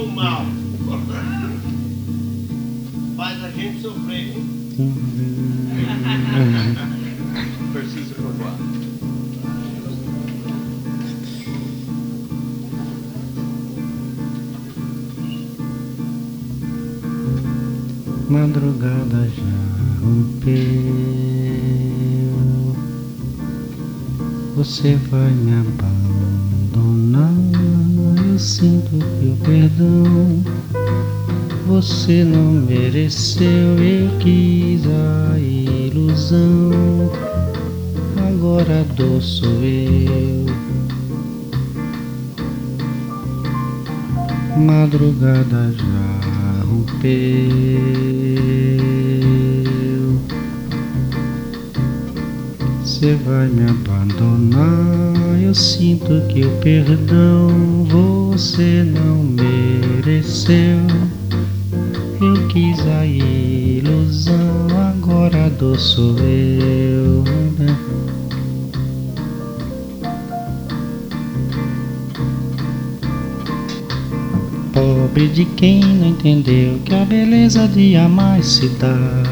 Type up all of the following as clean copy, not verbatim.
tão mal. Faz a gente sofrer, hein? Preciso provar. Madrugada já rompeu, você vai me abandonar. Eu sinto que o perdão você não mereceu. Eu quis a ilusão, agora a dor sou eu. Madrugada já rompeu, você vai me abandonar. Eu sinto que o perdão você não mereceu. Eu quis a ilusão, agora a dor sou eu. Pobre de quem não entendeu que a beleza de amar se dá,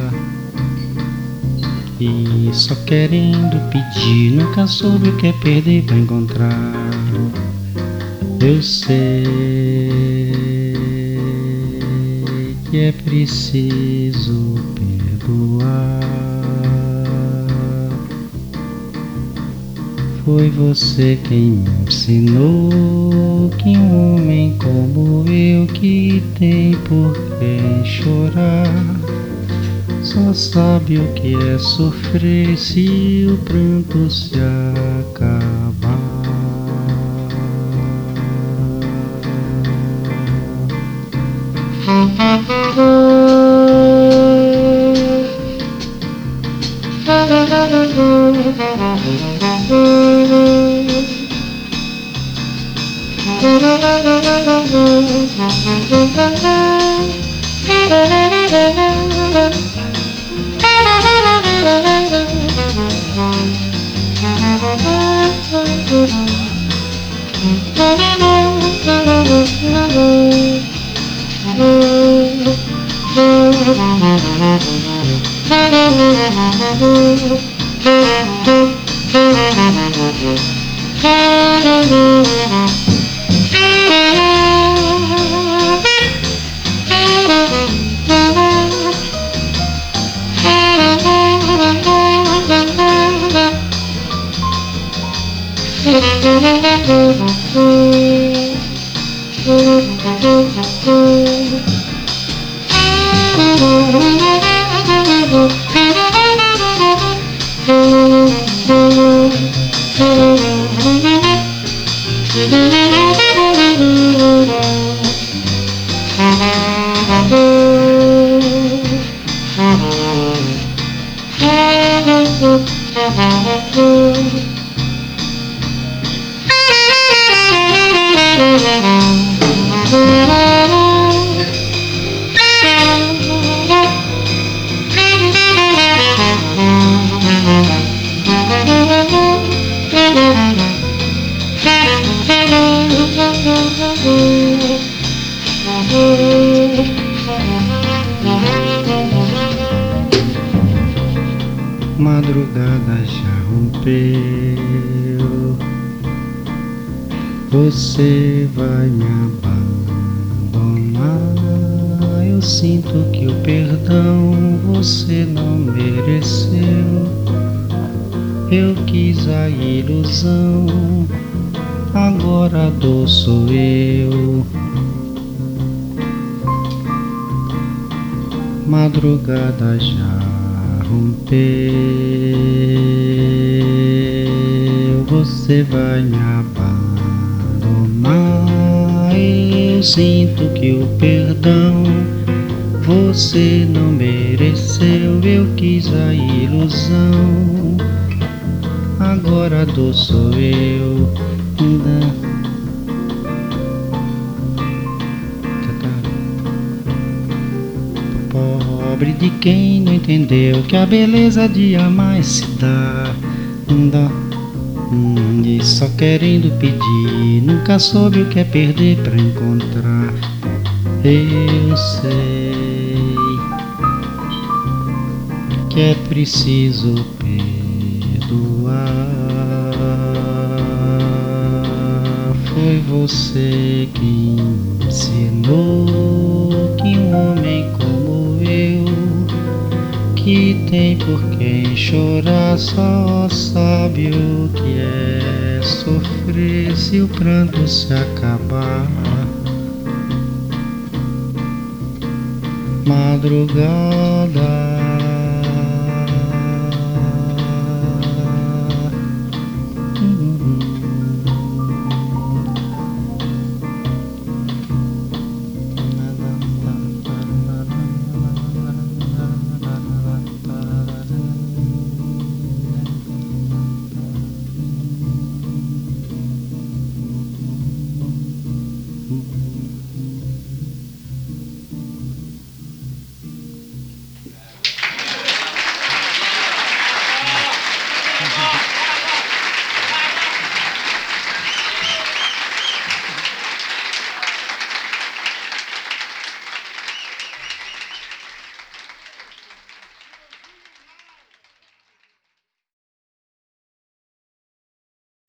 e só querendo pedir, nunca soube o que é perder pra encontrar. Eu sei que é preciso perdoar. Foi você quem me ensinou que um homem como eu, que tem por quem chorar, só sabe o que é sofrer se o pranto se acabar. Madrugada já rompeu, você vai me abandonar. Eu sinto que o perdão você não mereceu. Eu quis a ilusão, agora a dor sou eu. Madrugada já rompeu, você vai me abandonar. Eu sinto que o perdão você não mereceu. Eu quis a ilusão, agora a dor sou eu. Pobre de quem não entendeu que a beleza de amar se dá, e só querendo pedir, nunca soube o que é perder pra encontrar. Eu sei que é preciso perdoar. Foi você quem me ensinou que um homem como eu, que tem por quem chorar, só sabe o que é sofrer se o pranto se acabar. Madrugada